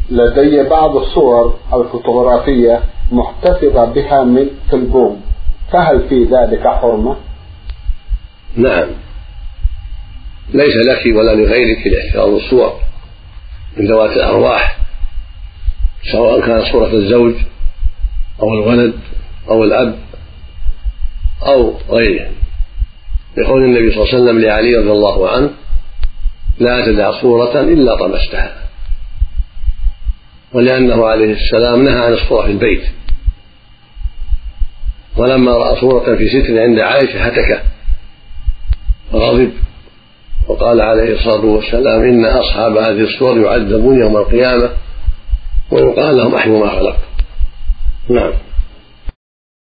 لدي بعض الصور الفوتوغرافية محتفظة بها من ألبوم، فهل في ذلك حرمة؟ نعم، ليس لك ولا لغيرك الاحتفاظ بالصور من ذوات الأرواح، سواء كانت صورة الزوج أو الولد أو الأب أو غيره، لقول النبي صلى الله عليه وسلم لعلي رضي الله عنه: لا تدع صورة إلا طمستها. ولأنه عليه السلام نهى عن الصورة في البيت، ولما رأى صورة في ستر عند عائشة هتكه وغضب وقال عليه الصلاة والسلام: إن أصحاب هذه الصور يعذبون يوم القيامة ويقال لهم أحيوا ما خلق. نعم.